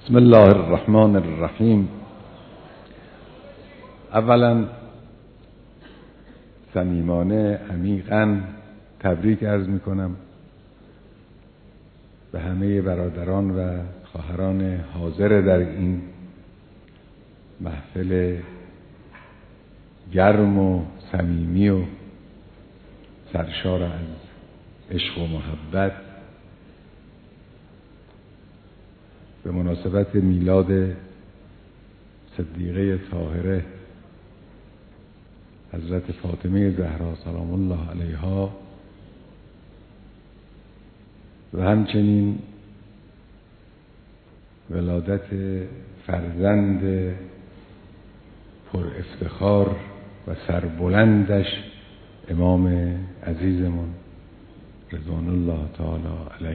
بسم الله الرحمن الرحیم. اولا صمیمانه عمیقاً تبریک عرض میکنم به همه برادران و خواهران حاضر در این محفل گرم و صمیمی و سرشار از عشق و محبت به مناسبت میلاد صدیقه طاهره حضرت فاطمه زهرا سلام الله علیها و همچنین ولادت فرزند پر افتخار و سربلندش امام عزیزمون رضوان الله تعالی علیه.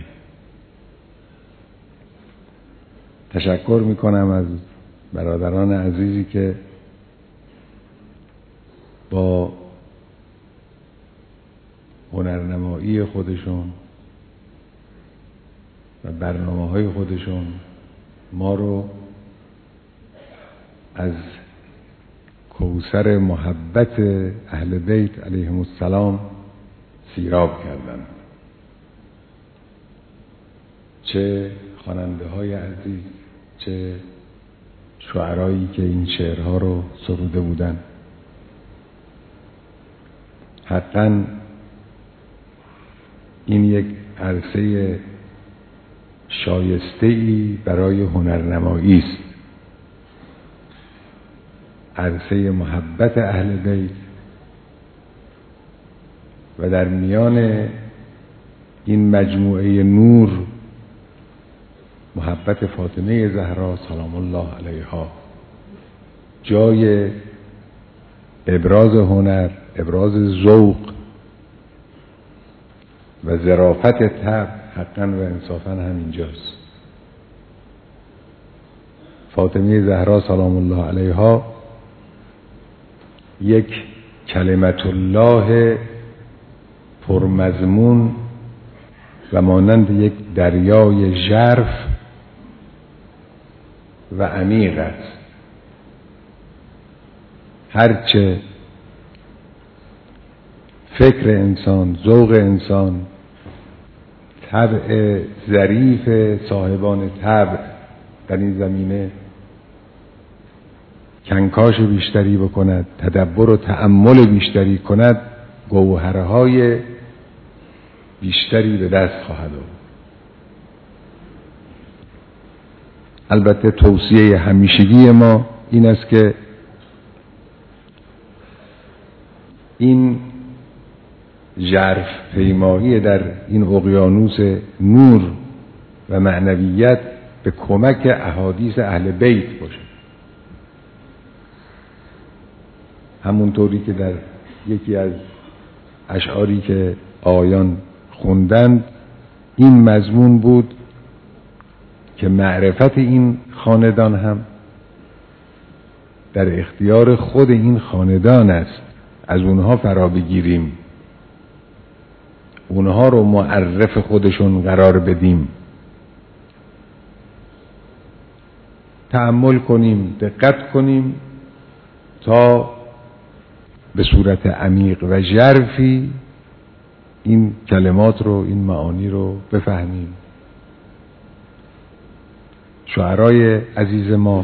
تشکر میکنم از برادران عزیزی که با هنرنمایی خودشون و برنامه‌های خودشون ما رو از کوثر محبت اهل بیت علیهم السلام سیراب کردن. چه خواننده های عزیز، چه شعرایی که این شعرها رو سروده بودن. حقاً این یک عرصه شایسته‌ای برای هنرنمایی است، عرصه محبت اهل بیت و در میان این مجموعه نور محبت فاطمه زهرا سلام الله علیها جای ابراز هنر، ابراز ذوق و ظرافت طبع حقاً و انصافاً همینجاست. فاطمه زهرا سلام الله علیها یک کلمت الله پرمضمون و مانند یک دریای ژرف و عمیق است. هرچه فکر انسان، ذوق انسان، طبع ظریف صاحبان طبع در این زمینه کنکاش بیشتری بکند، تدبر و تأمل بیشتری کند، گوهرهای بیشتری به دست خواهد آورد. البته توصیه همیشگی ما این است که این ژرف پیمایی در این اقیانوس نور و معنویت به کمک احادیث اهل بیت باشه. همونطوری که در یکی از اشعاری که آقایان خوندند این مضمون بود که معرفت این خاندان هم در اختیار خود این خاندان است، از اونها فرا بگیریم، اونها رو معرف خودشون قرار بدیم، تأمل کنیم، دقت کنیم تا به صورت عمیق و ژرفی این کلمات رو، این معانی رو بفهمیم. شعرای عزیز ما،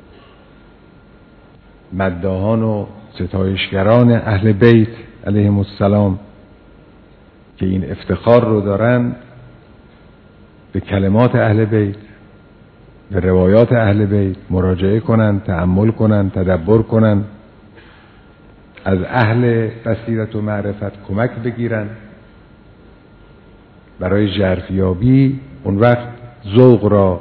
مداحان و ستایشگران اهل بیت علیهم السلام که این افتخار رو دارن به کلمات اهل بیت، به روایات اهل بیت مراجعه کنن، تأمل کنن، تدبر کنن، از اهل بصیرت و معرفت کمک بگیرن برای ژرفیابی. اون وقت ذوق را،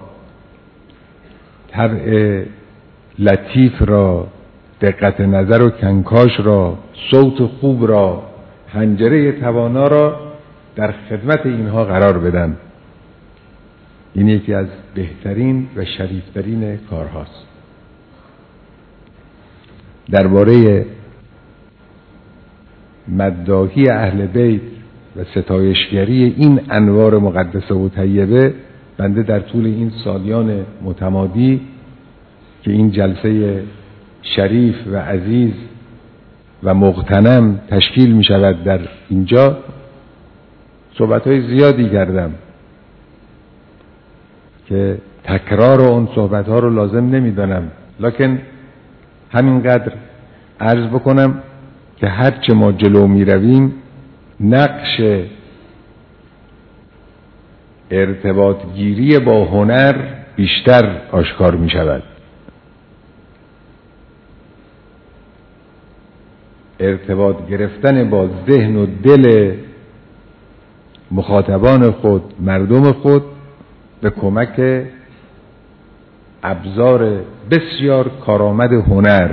طبع لطیف را، دقت نظر و کنکاش را، صوت خوب را، حنجره توانا را در خدمت اینها قرار بدن. این یکی از بهترین و شریفترین کارهاست. درباره مداحی اهل بیت و ستایشگری این انوار مقدسه و طیبه بنده در طول این سالیان متمادی که این جلسه شریف و عزیز و مغتنم تشکیل می شود در اینجا صحبت‌های زیادی کردم که تکرار اون صحبت‌ها رو لازم نمی‌دانم، لکن همینقدر عرض بکنم که هرچه ما جلو می‌رویم نقش ارتباط گیری با هنر بیشتر آشکار می‌شود. ارتباط گرفتن با ذهن و دل مخاطبان خود، مردم خود، به کمک ابزار بسیار کارآمد هنر.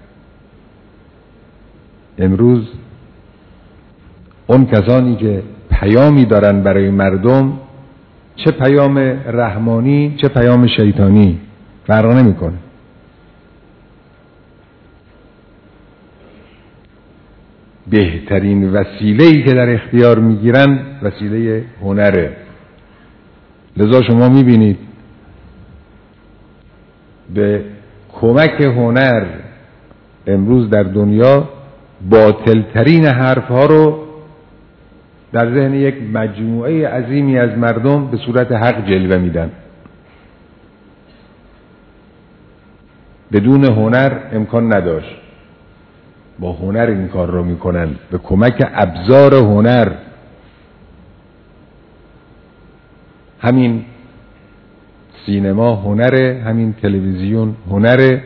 امروز اون کسانی که پیامی دارن برای مردم، چه پیام رحمانی چه پیام شیطانی، فرق نمیکنه. بهترین وسیله‌ای که در اختیار میگیرن وسیله هنره. لذا شما میبینید به کمک هنر امروز در دنیا باطلترین حرفها رو در ذهن یک مجموعه عظیمی از مردم به صورت حق جلوه میدن. بدون هنر امکان نداشت، با هنر این کار رو میکنن، به کمک ابزار هنر. همین سینما هنره، همین تلویزیون هنره،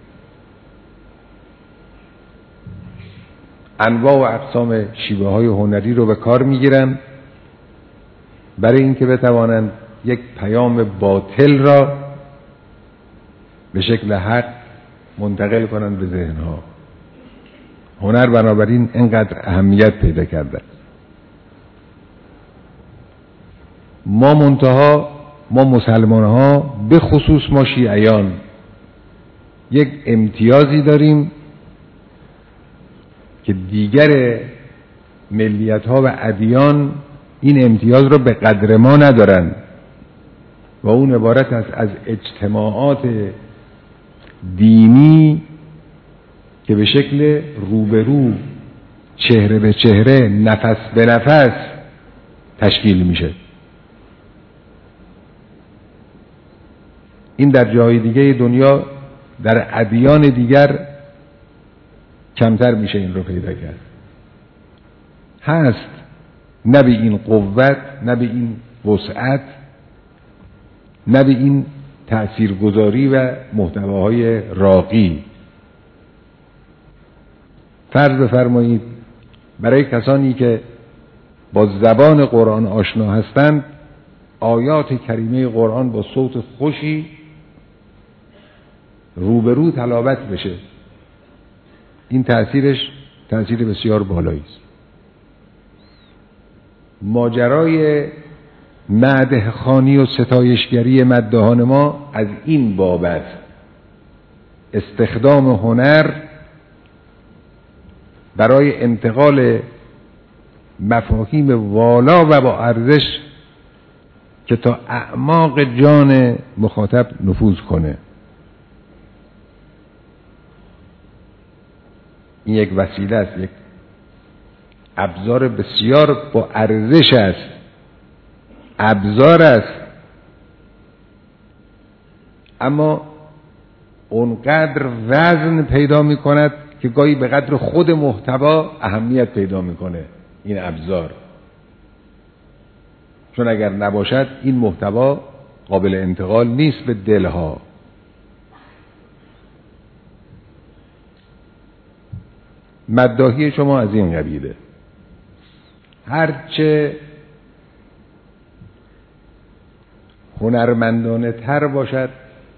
انواع و اقسام شیوه های هنری رو به کار میگیرن برای اینکه بتوانند یک پیام باطل را به شکل حق منتقل کنند به ذهنها. هنر بنابراین اینقدر اهمیت پیدا کرده. ما مسلمان ها به خصوص ما شیعیان یک امتیازی داریم که دیگر ملیت ها و ادیان این امتیاز رو به قدر ما ندارن و اون عبارت است از اجتماعات دینی که به شکل روبرو، چهره به چهره، نفس به نفس تشکیل میشه. این در جای دیگه دنیا در ادیان دیگر کمتر میشه این رو پیدا کرد. هست، نه به این قوت، نه به این وسعت، نه به این تأثیرگذاری و محتواهای راقی. فرض بفرمایید برای کسانی که با زبان قرآن آشنا هستند، آیات کریمه قرآن با صوت خوشی روبرو تلاوت بشه، این تأثیرش تأثیر بسیار بالایی است. ماجرای مدح خوانی و ستایشگری مداحان ما از این باب است. استخدام هنر برای انتقال مفاهیم والا و با ارزش که تا اعماق جان مخاطب نفوذ کنه. این یک وسیله است، یک ابزار بسیار با ارزش است، ابزار است، اما اونقدر وزن پیدا می کند که گاهی به قدر خود محتوا اهمیت پیدا میکنه این ابزار. چون اگر نباشد این محتوا قابل انتقال نیست به دلها. مداحی شما از این قبیله، هرچه هنرمندانه تر باشد،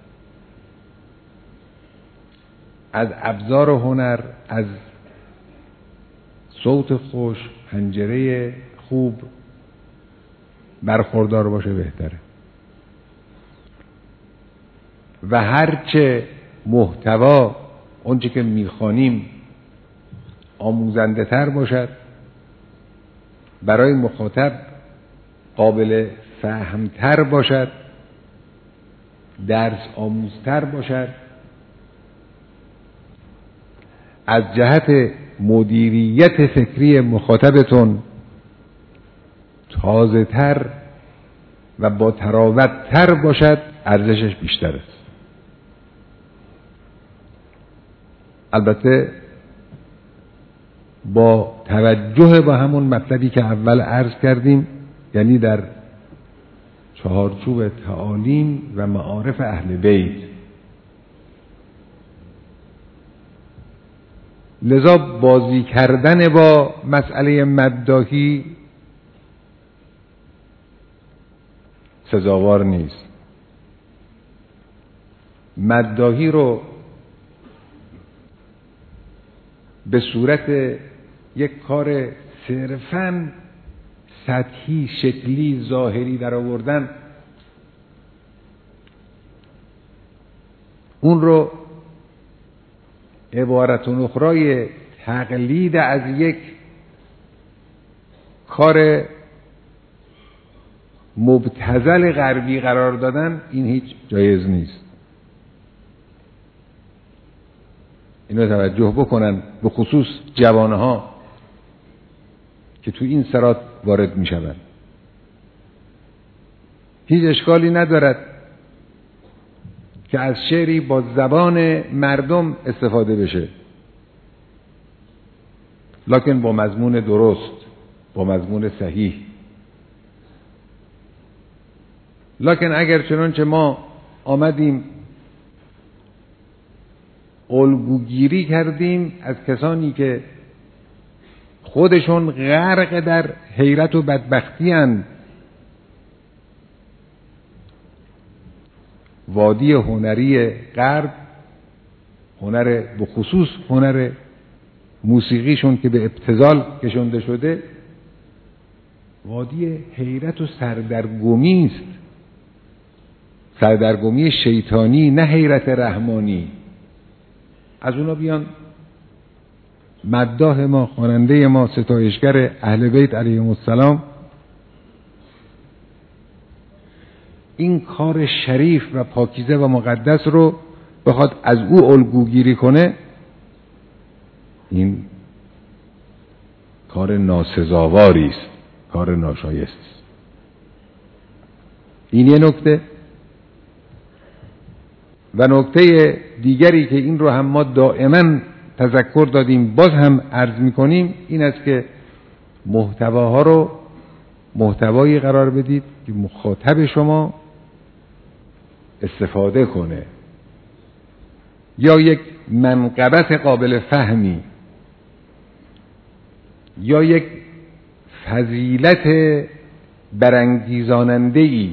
از ابزار هنر، از صوت خوش، حنجره خوب برخوردار باشه بهتره. و هرچه محتوا اونچه که میخوانیم آموزنده تر باشد، برای مخاطب قابل فهم تر باشد، درس آموزتر باشد، از جهت مدیریت فکری مخاطبتون تازه تر و با تراوت تر باشد، ارزشش بیشتر است. البته با توجه به همون مطلبی که اول عرض کردیم، یعنی در چهارچوب تعالیم و معارف اهل بیت. لذا بازی کردن با مسئله مداحی سزاوار نیست. مداحی رو به صورت یک کار صرفاً سطحی، شکلی، ظاهری در آوردن، اون رو عبارت اخرای تقلید از یک کار مبتذل غربی قرار دادن، این هیچ جایز نیست. اینو توجه بکنن، به خصوص جوانها که تو این سرات وارد می شوند. هیچ اشکالی ندارد که از شعری با زبان مردم استفاده بشه، لکن با مضمون درست، با مضمون صحیح. لکن اگر چنانچه ما آمدیم الگوگیری کردیم از کسانی که خودشون غرق در حیرت و بدبختی اند، وادی هنری غرب، هنر به خصوص هنر موسیقیشون که به ابتذال کشونده شده، وادی حیرت و سردرگمی است. سردرگمی شیطانی، نه حیرت رحمانی. از اونا بیان مداح ما، خواننده ما، ستایشگر اهل بیت علیهم السلام این کار شریف و پاکیزه و مقدس رو بخواد از او الگوگیری کنه، این کار ناسزاواری است، کار ناشایست است. این یه نکته. و نکته دیگری که این رو هم ما دائما تذکر دادیم، باز هم عرض می‌کنیم، این است که محتواها رو محتوایی قرار بدید که مخاطب شما استفاده کنه، یا یک منقبت قابل فهمی، یا یک فضیلت برانگیزاننده‌ای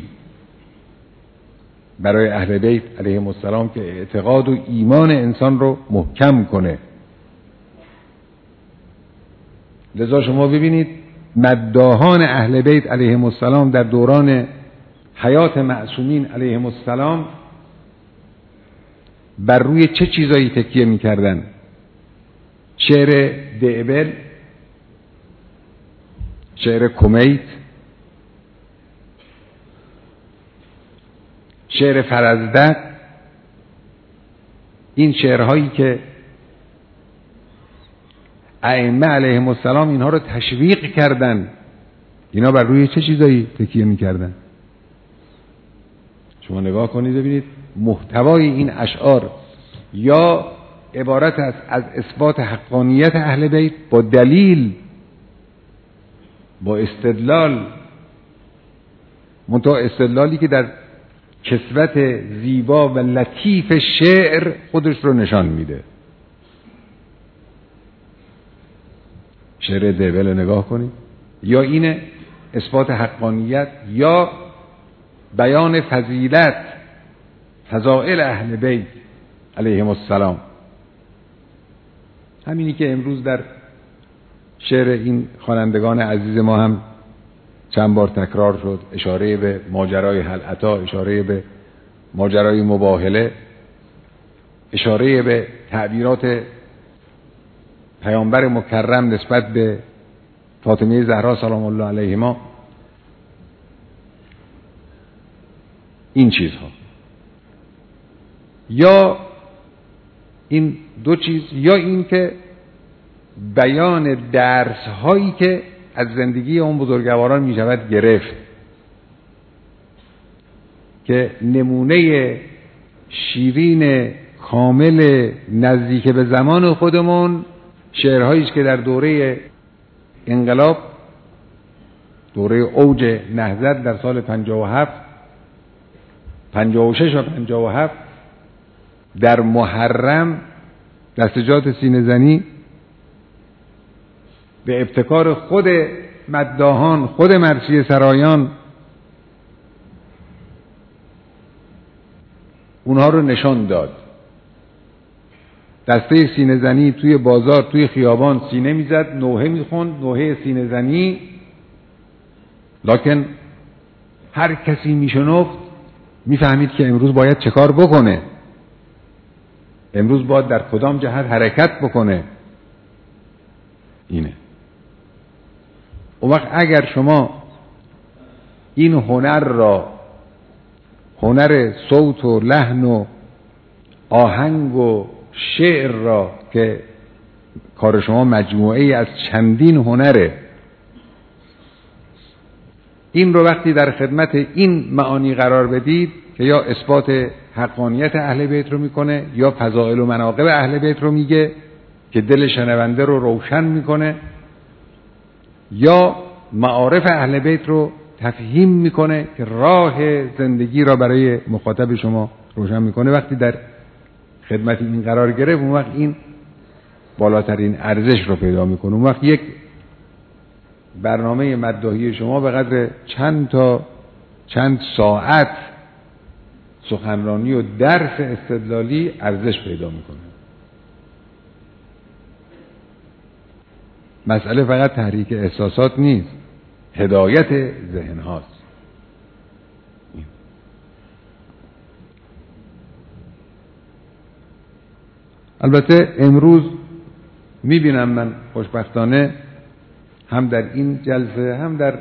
برای اهل بیت علیهم السلام که اعتقاد و ایمان انسان رو محکم کنه. لذا شما ببینید مداحان اهل بیت علیهم السلام در دوران حیات معصومین علیهم السلام بر روی چه چیزایی تکیه می‌کردن؟ شعر دعبل، شعر کمیت، شعر فرزدق، این شعرهایی که ائمه علیهم السلام اینها رو تشویق کردن، اینا بر روی چه چیزایی تکیه می‌کردن؟ شما نگاه کنید ببینید محتوای این اشعار یا عبارت است از اثبات حقانیت اهل بیت با دلیل، با استدلال، منتها استدلالی که در کسوت زیبا و لطیف شعر خودش رو نشان میده. شعر دبل نگاه کنید، یا اینه اثبات حقانیت یا بیان فضیلت، فضائل اهل بیت علیهم السلام. همینی که امروز در شعر این خوانندگان عزیز ما هم چند بار تکرار شد، اشاره به ماجرای حلعتا، اشاره به ماجرای مباهله، اشاره به تعبیرات پیامبر مکرم نسبت به فاطمه زهرا سلام الله علیهما. این چیزها یا این دو چیز، یا این که بیان درس هایی که از زندگی اون بزرگواران می شود گرفت، که نمونه شیرین کامل نزدیک به زمان خودمون شعرهایی است که در دوره انقلاب، دوره اوج نهضت در سال 57 56 و 57 در محرم دستجات سینه زنی به ابتکار خود مداحان، خود مرثیه سرایان اونها رو نشان داد. دسته سینه زنی توی بازار، توی خیابان سینه میزد، نوحه میخوند، نوحه سینه زنی، لکن هر کسی میشنفت میفهمید که امروز باید چه کار بکنه، امروز باید در کدام جهت حرکت بکنه. اینه. اون وقت اگر شما این هنر را، هنر صوت و لحن و آهنگ و شعر را که کار شما مجموعه ای از چندین هنره، این رو وقتی در خدمت این معانی قرار بدید که یا اثبات حقانیت اهل بیت رو میکنه یا فضائل و مناقب اهل بیت رو میگه که دل شنونده رو روشن میکنه، یا معارف اهل بیت رو تفهیم میکنه که راه زندگی را برای مخاطب شما روشن میکنه، وقتی در خدمت این قرار گرفت اون وقت این بالاترین ارزش رو پیدا میکنه. اون وقت یک برنامه مداحی شما به قدر چند ساعت سخنرانی و درس استدلالی ارزش پیدا میکنه. مسئله فقط تحریک احساسات نیست، هدایت ذهن هاست. البته امروز میبینم من خوشبختانه هم در این جلسه هم در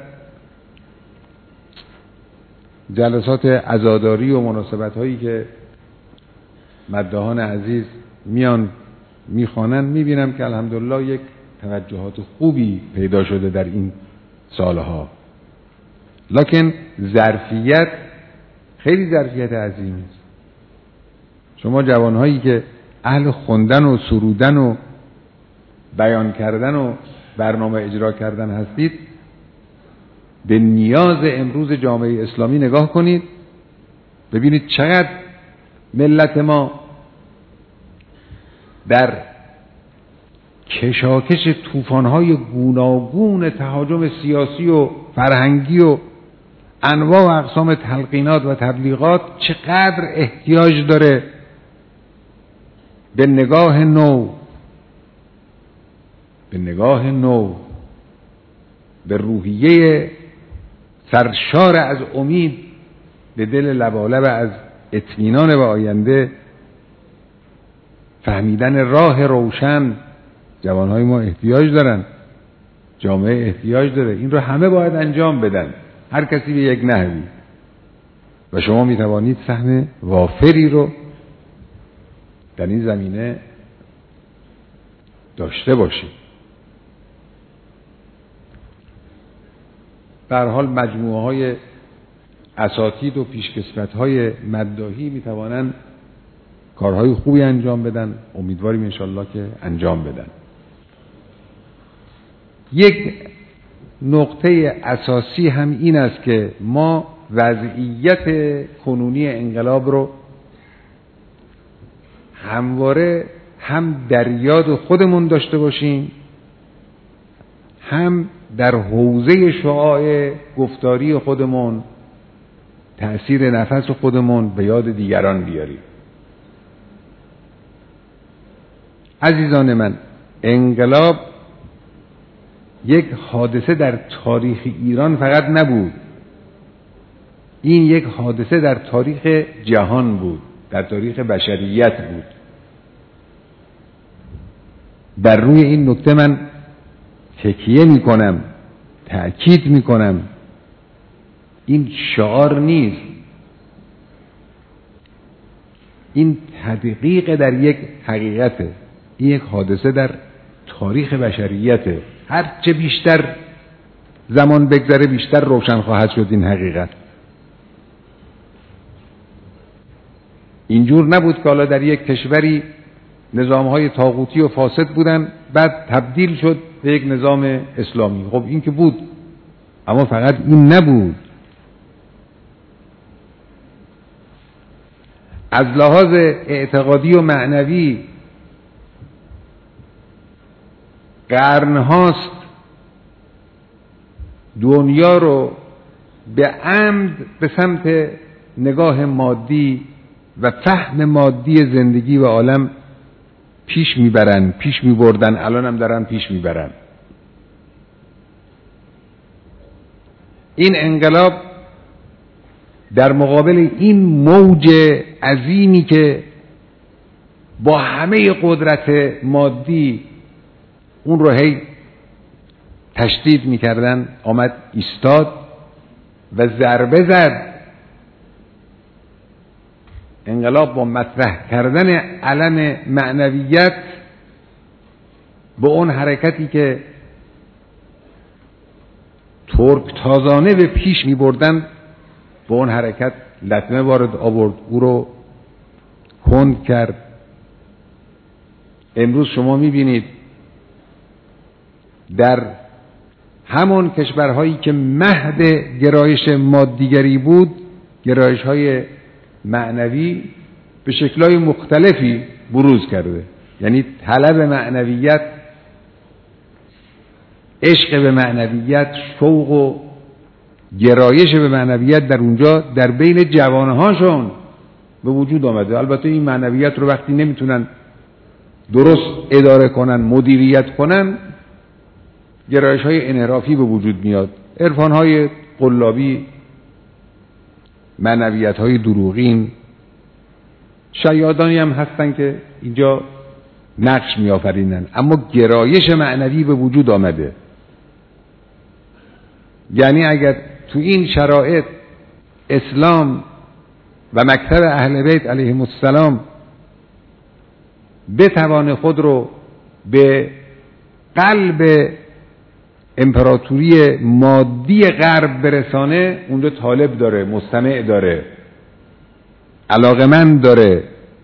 جلسات عزاداری و مناسبت هایی که مداحان عزیز میان میخوانن، میبینم که الحمدلله یک توجهات خوبی پیدا شده در این سالها، لکن ظرفیت خیلی ظرفیت عظیمی است. شما جوانهایی که اهل خوندن و سرودن و بیان کردن و برنامه اجرا کردن هستید، به نیاز امروز جامعه اسلامی نگاه کنید، ببینید چقدر ملت ما در کشاکش طوفان‌های گوناگون تهاجم سیاسی و فرهنگی و انواع و اقسام تلقینات و تبلیغات چقدر احتیاج داره به نگاه نو، به روحیه سرشار از امید، به دل لبالب از اطمینان به آینده، فهمیدن راه روشن. جوانهای ما احتیاج دارن، جامعه احتیاج داره، این رو همه باید انجام بدن، هر کسی به یک نحوی، و شما می توانید سهم وافری رو در این زمینه داشته باشید. به هر حال مجموعه های اساتید و پیشکسوت های مداحی می توانند کارهای خوبی انجام بدن، امیدواریم انشالله که انجام بدن. یک نقطه اساسی هم این است که ما وضعیت کنونی انقلاب رو همواره هم در یاد خودمون داشته باشیم، هم در حوزه شعاع گفتاری خودمون، تأثیر نفس خودمون به یاد دیگران بیاریم. عزیزان من، انقلاب یک حادثه در تاریخ ایران فقط نبود، این یک حادثه در تاریخ جهان بود، در تاریخ بشریت بود. بر روی این نکته من تکیه میکنم، تأکید میکنم. این شعار نیست، این تدقیق در یک حقیقته، این یک حادثه در تاریخ بشریته. هر چه بیشتر زمان بگذره بیشتر روشن خواهد شد این حقیقت. اینجور نبود که حالا در یک کشوری نظام‌های طاغوتی و فاسد بودن بعد تبدیل شد به یک نظام اسلامی. خب این که بود، اما فقط این نبود. از لحاظ اعتقادی و معنوی قرن‌هاست دنیا رو به عمد به سمت نگاه مادی و فهم مادی زندگی و عالم پیش میبرن، پیش میبردن، الان هم دارن پیش میبرن. این انقلاب در مقابل این موج عظیمی که با همه قدرت مادی اون رو هی تشدید میکردن آمد ایستاد و ضربه زد. انقلاب با مطرح کردن علم معنویت به اون حرکتی که ترک تازانه به پیش می بردن به اون حرکت لطمه وارد آورد، او رو کند کرد. امروز شما می بینید در همون کشورهایی که مهد گرایش مادیگری بود، گرایش های معنوی به شکل‌های مختلفی بروز کرده. یعنی طلب معنویت، عشق به معنویت، شوق و گرایش به معنویت در اونجا در بین جوانهاشون به وجود آمده. البته این معنویت رو وقتی نمیتونن درست اداره کنن، مدیریت کنن، گرایش‌های انحرافی به وجود میاد. عرفان‌های قلابی، معنویت‌های دروغین، شیادانی هم هستن که اینجا نقش می‌آفرینن، اما گرایش معنوی به وجود آمده. یعنی اگر تو این شرایط اسلام و مکتب اهل بیت علیهم السلام بتوانه خود رو به قلب امپراتوری مادی غرب برسانه، اونجا طالب داره، مستمع داره، علاقمند داره.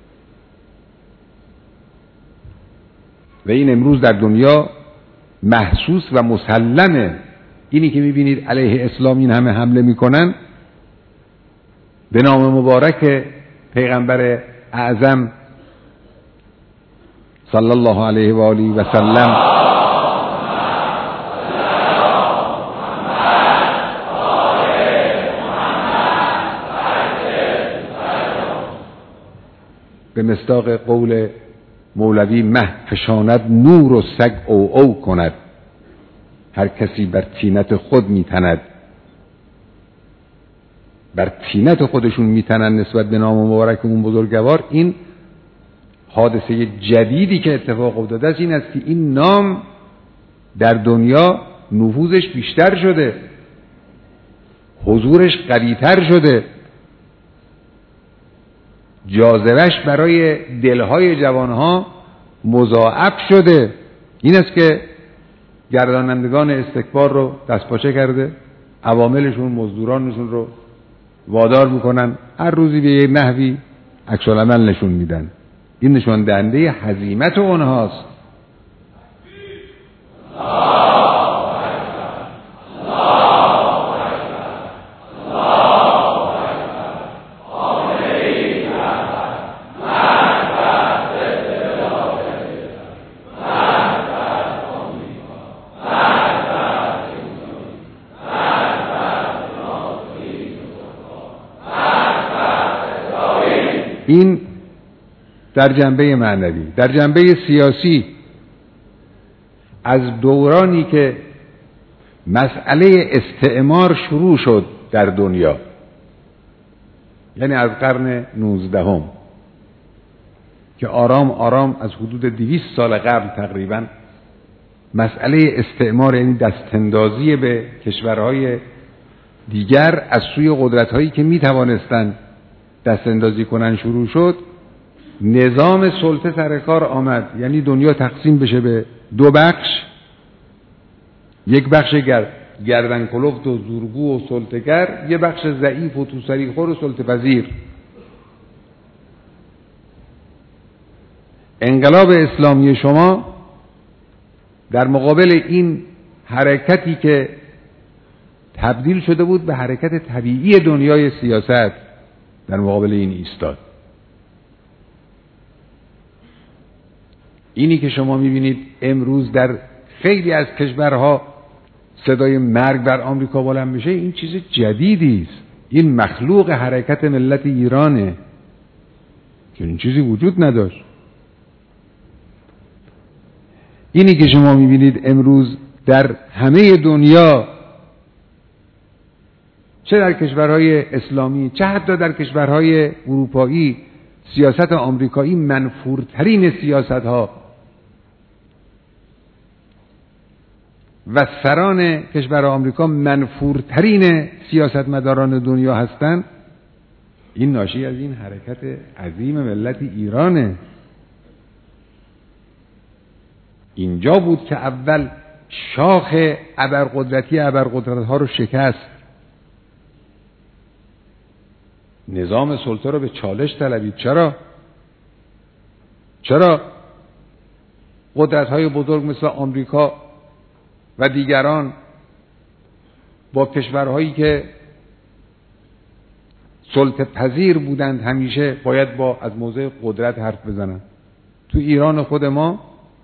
و این امروز در دنیا محسوس و مسلمه. اینی که میبینید علیه اسلام این همه حمله میکنن، به نام مبارک پیغمبر اعظم صلی الله علیه و آله و سلم به مصداق قول مولوی مه فشاند نور و سگ او کند، هر کسی بر طینت خود میتند. بر طینت خودشون میتنن نسبت به نام مبارک اون بزرگوار. این حادثه جدیدی که اتفاق افتاده است این است که این نام در دنیا نفوذش بیشتر شده، حضورش قوی‌تر شده، جاذبه‌اش برای دلهای جوانها مضاعف شده. این است که گردانندگان استکبار رو دستپاچه کرده، عواملشون، مزدورانشون رو وادار میکنن هر روزی به یه نحوی عکس‌العمل نشون میدن. این نشان دهنده هزیمت اونهاست. این در جنبه معنوی. در جنبه سیاسی، از دورانی که مسئله استعمار شروع شد در دنیا، یعنی از قرن 19 که آرام آرام از حدود 200 سال قبل تقریبا مسئله استعمار، یعنی دستاندازی به کشورهای دیگر از سوی قدرت‌هایی که می‌توانستند دستاندازی کنن شروع شد. نظام سلطه سر کار آمد، یعنی دنیا تقسیم بشه به دو بخش، یک بخش گردن کلفت و زورگو و سلطه‌گر، یک بخش ضعیف و توسری خور و سلطه پذیر. انقلاب اسلامی شما در مقابل این حرکتی که تبدیل شده بود به حرکت طبیعی دنیای سیاست، در مقابل این ایستاد. اینی که شما میبینید امروز در خیلی از کشورها صدای مرگ بر آمریکا بلند میشه، این چیز جدیدی است. این مخلوق حرکت ملت ایرانه که این چیزی وجود نداشت. اینی که شما میبینید امروز در همه دنیا، چه در کشورهای اسلامی چه حتی در کشورهای اروپایی، سیاست آمریکایی منفورترین سیاستها و سران کشور آمریکا منفورترین سیاستمداران دنیا هستند. این ناشی از این حرکت عظیم ملت ایرانه. اینجا بود که اول شاخ ابرقدرت‌ها رو شکست، نظام سلطه رو به چالش طلبید. چرا قدرت‌های بزرگ مثل آمریکا و دیگران با کشورهایی که سلطه پذیر بودند همیشه باید از موضع قدرت حرف بزنن؟ تو ایران خود ما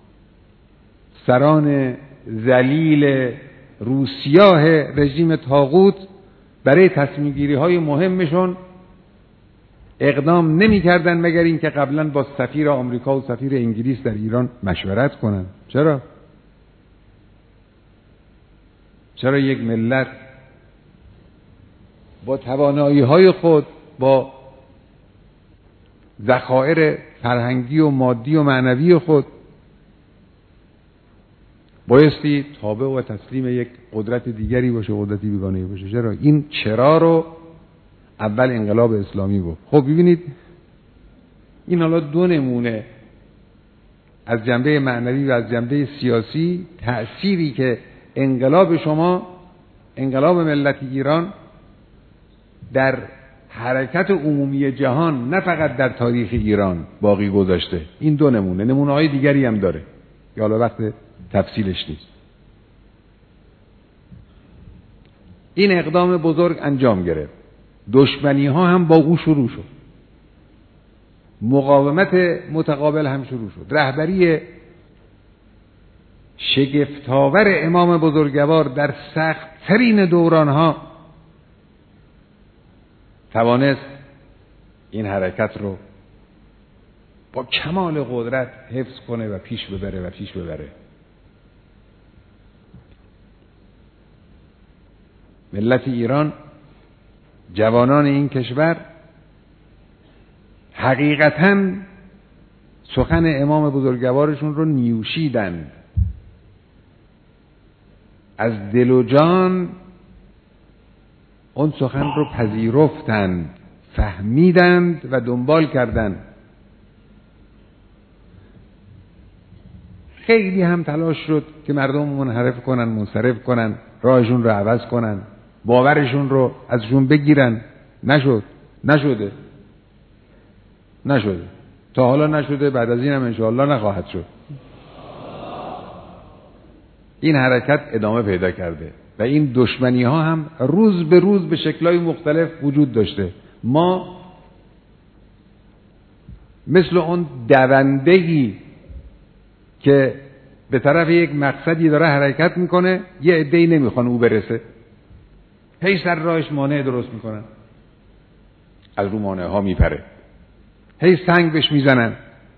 سران ذلیل روسیاه رژیم طاغوت برای تصمیم گیری های مهمشون اقدام نمی کردن مگر اینکه قبلا با سفیر آمریکا و سفیر انگلیس در ایران مشورت کنن. چرا یک ملت با توانایی های خود، با ذخایر فرهنگی و مادی و معنوی خود بایستی تابع و تسلیم یک قدرت دیگری باشه، قدرتی بیگانه باشه؟ چرا؟ این چرا رو اول انقلاب اسلامی بود. خب ببینید، این حالا دو نمونه از جنبه معنوی و از جنبه سیاسی تأثیری که انقلاب شما، انقلاب ملت ایران در حرکت عمومی جهان، نه فقط در تاریخ ایران باقی گذاشته. این دو نمونه های دیگری هم داره که حالا وقت تفصیلش نیست. این اقدام بزرگ انجام گرفت، دشمنی ها هم با او شروع شد، مقاومت متقابل هم شروع شد. رهبری شگفت‌آور امام بزرگوار در سخت‌ترین دورانها توانست این حرکت رو با کمال قدرت حفظ کنه و پیش ببره. ملت ایران، جوانان این کشور، حقیقتاً سخن امام بزرگوارشون رو نیوشیدند، از دل و جان اون سخن رو پذیرفتند، فهمیدند و دنبال کردند. خیلی هم تلاش شد که مردم منحرف کنن، منصرف کنن، راهشون رو عوض کنن، باورشون رو ازشون بگیرن. نشده. تا حالا نشده، بعد از این هم انشاءالله نخواهد شد. این حرکت ادامه پیدا کرده و این دشمنی ها هم روز به روز به شکل‌های مختلف وجود داشته. ما مثل اون دونده‌ای که به طرف یک مقصدی داره حرکت میکنه، یه عده‌ای نمیخوان او برسه، هی سر راهش مانع درست میکنن، از رو مانع ها میپره، هی سنگ بهش میزنن،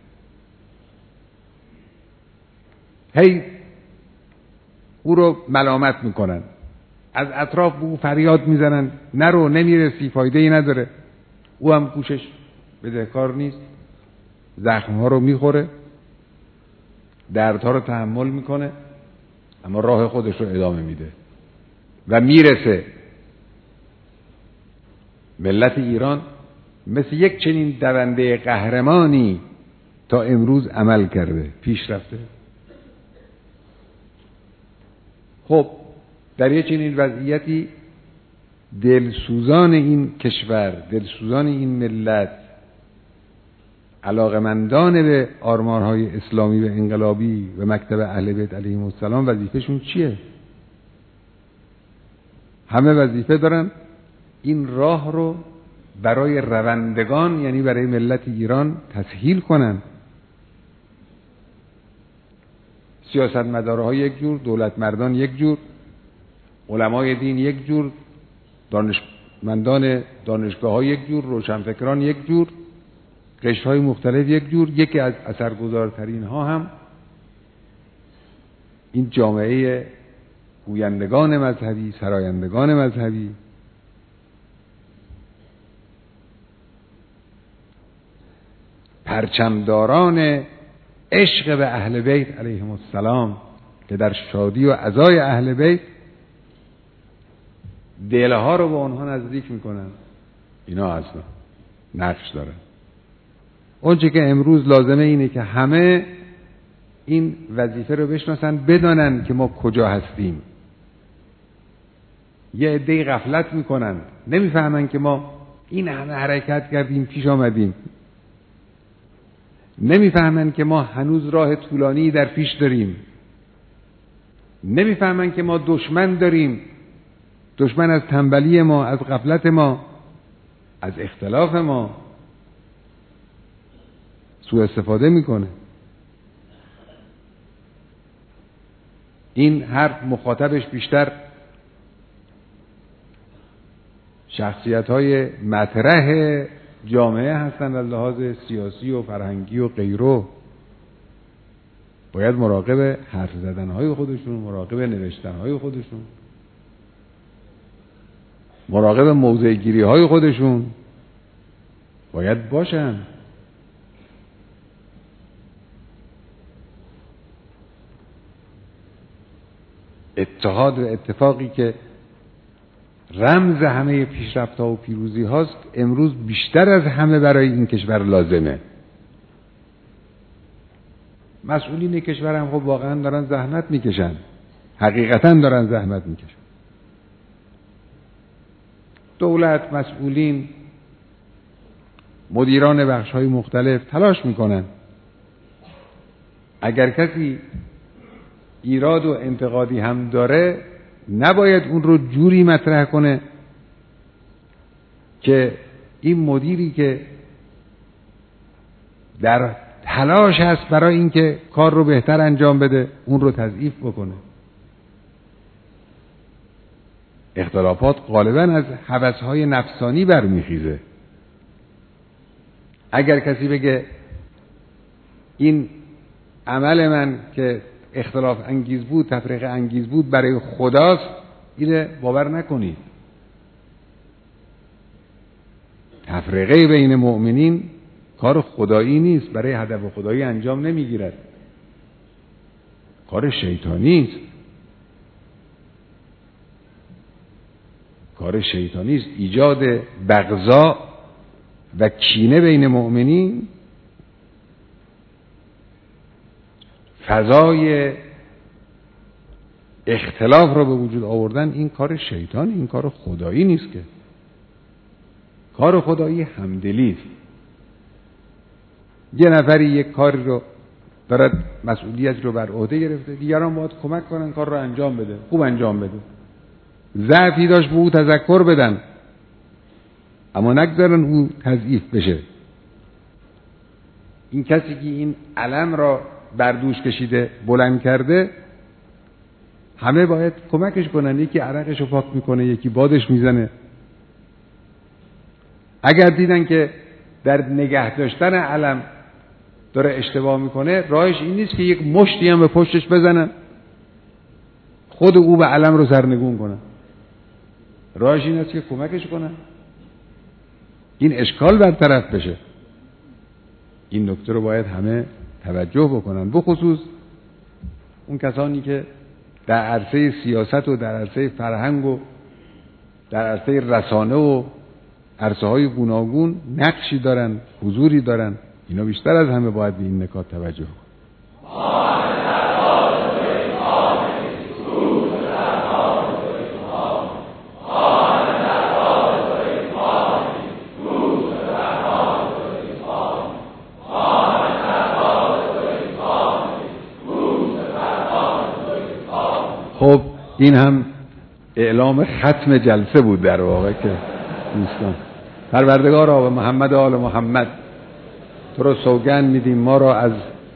هی او رو ملامت میکنن، از اطراف به او فریاد میزنن نرو، نمیرسی، فایده‌ای نداره. او هم گوشش بدهکار نیست، زخم‌ها رو میخوره، دردها رو تحمل میکنه، اما راه خودش رو ادامه میده و میرسه. ملت ایران مثل یک چنین دونده قهرمانی تا امروز عمل کرده، پیش رفته. خب در یه چنین وضعیتی دلسوزان این کشور، دلسوزان این ملت، علاقمندان به آرمان‌های اسلامی و انقلابی و مکتب اهل بیت علیهم السلام وظیفه‌شون چیه؟ همه وظیفه دارن این راه رو برای روندگان، یعنی برای ملت ایران تسهیل کنن. سیاستمدارها یک جور، دولت مردان یک جور، علمای دین یک جور، دانشمندان دانشگاه‌ها یک جور، روشنفکران یک جور، قشرهای مختلف یک جور. یکی از اثرگذارترین ها هم این جامعه گویندگان مذهبی، سرایندگان مذهبی، پرچمداران عشق به اهل بیت علیهم السلام که در شادی و عزای اهل بیت دلها رو به آنها نزدیک میکنن. اینا اصلا نقش دارن. اونچه که امروز لازمه اینه که همه این وظیفه رو بشناسن، بدانن که ما کجا هستیم. یه عده‌ای غفلت میکنن، نمیفهمن که ما این همه حرکت کردیم، پیش آمدیم. نمیفهمن که ما هنوز راه طولانی در پیش داریم. نمیفهمن که ما دشمن داریم. دشمن از تنبلی ما، از غفلت ما، از اختلاف ما سوء استفاده میکنه. این حرف مخاطبش بیشتر شخصیت‌های مطرح جامعه هستند از لحاظ سیاسی و فرهنگی و غیره. باید مراقب حرف زدن‌های خودشون، مراقب نوشتن‌های خودشون، مراقب موضع‌گیری‌های خودشون باید باشن. اتحاد و اتفاقی که رمز همه پیشرفت‌ها و پیروزی هاست، امروز بیشتر از همه برای این کشور لازمه. مسئولین کشور هم خب واقعا دارن زحمت میکشن، حقیقتا دارن زحمت میکشن. دولت، مسئولین، مدیران بخش‌های مختلف تلاش میکنن. اگر کسی ایراد و انتقادی هم داره، نباید اون رو جوری مطرح کنه که این مدیری که در تلاش هست برای اینکه کار رو بهتر انجام بده، اون رو تضعیف بکنه. اختلافات غالباً از هوس‌های نفسانی برمیخیزه. اگر کسی بگه این عمل من که اختلاف انگیز بود، تفرقه انگیز بود، برای خداست، اینه باور نکنید. تفرقه بین مؤمنین کار خدایی نیست، برای هدف خدایی انجام نمیگیرد، کار شیطانی است. کار شیطانی است. ایجاد بغضا و کینه بین مؤمنین، فضای اختلاف رو به وجود آوردن، این کار شیطان، این کار خدایی نیست. که کار خدایی همدلی است. یه نفری یک کاری رو دارد، مسئولیت رو بر عهده گرفته، دیگران باید کمک کنن کار رو انجام بده، خوب انجام بده. ضعفی داشت به او تذکر بدن، اما نگذارن او تضعیف بشه. این کسی که این علم را بر دوش کشیده، بلند کرده، همه باید کمکش کنن. یکی عرقش رو پاک میکنه، یکی بادش میزنه. اگر دیدن که در نگه داشتن علم داره اشتباه میکنه، راهش این نیست که یک مشتی هم به پشتش بزنن، خود او به علم رو سرنگون کنن. راهش این است که کمکش کنن، این اشکال برطرف بشه. این نکته رو باید همه توجه بکنن، بخصوص اون کسانی که در عرصه سیاست و در عرصه فرهنگ و در عرصه رسانه و عرصه‌های گوناگون نقشی دارن، حضوری دارن. اینا بیشتر از همه باید به این نکات توجه کنیم. خب این هم اعلام ختم جلسه بود در واقع که دوستان. پروردگارا و محمد آل محمد تو رو سوگند میدیم ما را از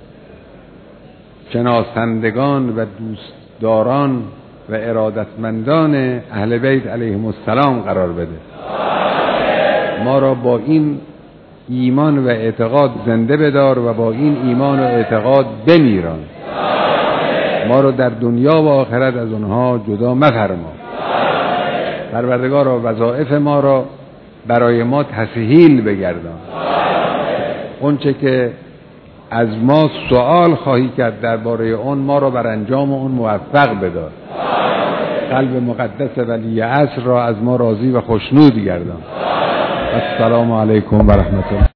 شناسندگان و دوستداران و ارادتمندان اهل بیت علیهم السلام قرار بده. ما را با این ایمان و اعتقاد زنده بدار و با این ایمان و اعتقاد بمیران. ما رو در دنیا و آخرت از اونها جدا مفرما. پروردگارا وظایف ما را برای ما تسهیل بگردان. اونچه که از ما سوال خواهی کرد درباره اون ما را بر انجام اون موفق بدار. قلب مقدس ولی عصر را از ما راضی و خوشنود گردان. السلام علیکم و رحمت الله.